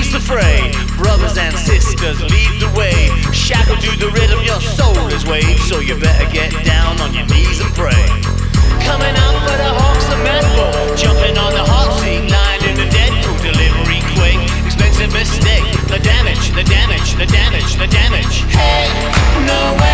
cease the fray. Brothers and sisters, lead the way. Shackled to the rhythm, your soul is waved. So you better get down on your knees and pray. Coming out for the Hawks of Metal, jumping on the hot seat, lying in the Deadpool delivery quick. Expensive mistake, the damage, the damage, the damage, the damage. Hey, no way.